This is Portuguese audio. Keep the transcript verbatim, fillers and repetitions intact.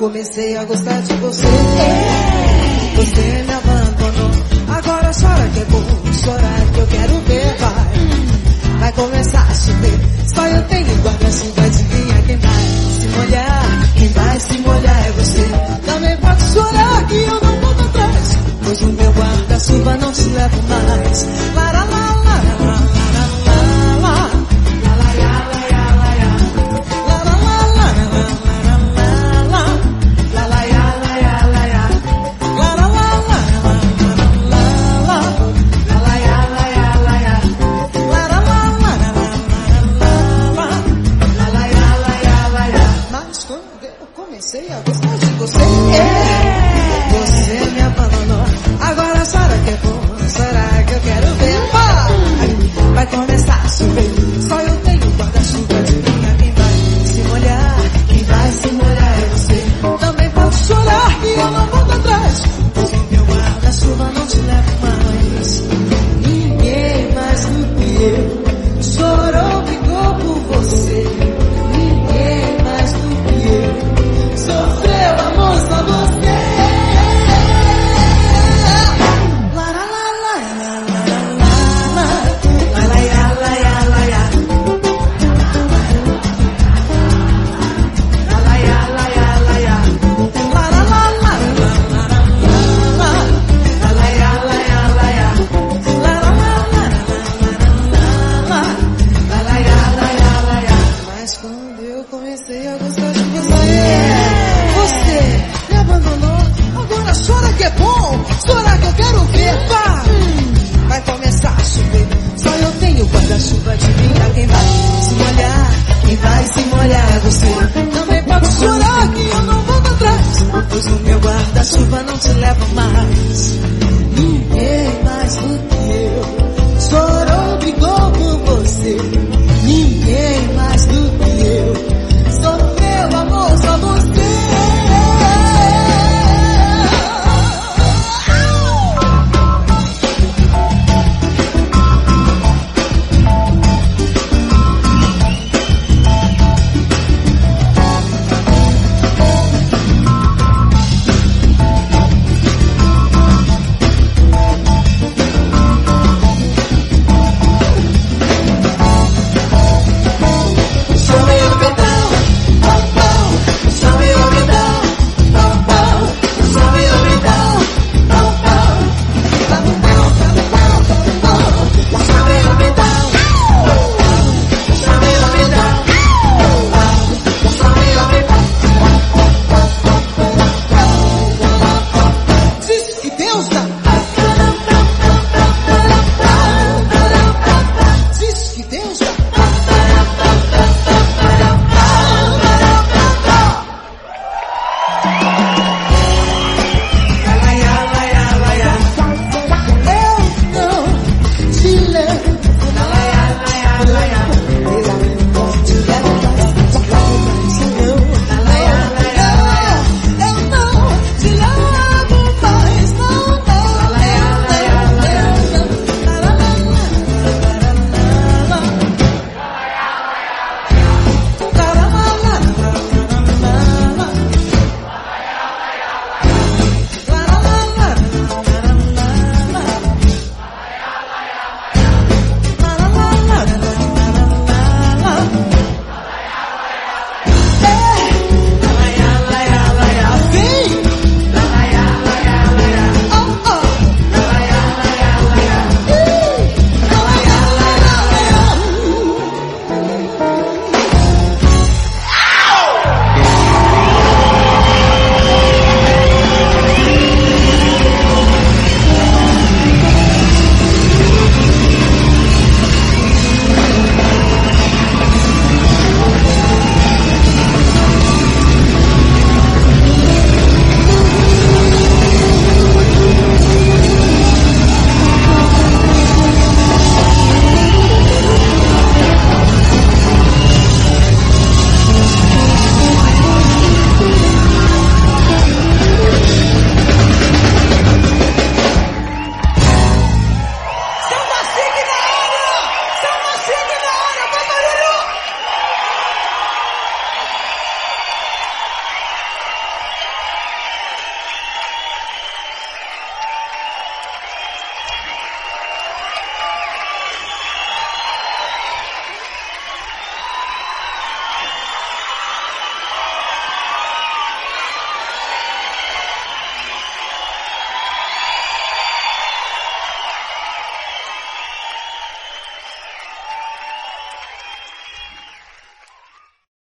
comecei a gostar de você. Você me abandonou, agora chora que é bom. Chorar que eu quero ver, vai. Vai começar a chover, só eu tenho guarda-chuva. Adivinha quem vai se molhar? Quem vai se molhar é você. Também pode chorar que eu não volto atrás, pois o meu guarda-chuva não te leva mais. Lara, la, la, la, la, la, la, la. Comecei a gostar de você. Você me abandonou, agora chora que é bom. Será que eu quero ver? Vai, vai começar a chover, só eu tenho guarda-chuva. Adivinha quem vai se molhar? Quem vai se molhar é você. Também pode chorar que eu não volto atrás, pois o meu guarda-chuva não te leva mais. Ninguém mais do que eu chorou, brigou por você. Ninguém mais do que eu sofreu amor, só você. La la la la la la la la la la la la la la. La la la la la la la. La la la la la la la. La la la la la la la. La la la la la la. La la la la la la. Mas quando eu comecei a gostar de você, você me abandonou, agora chora que é bom. Chora que eu quero ver, vai. Vai começar a chover, só eu tenho guarda-chuva. Adivinha quem vai se molhar? Quem vai se molhar é você. Também pode chorar que eu não volto atrás, pois o meu guarda-chuva não te leva mais.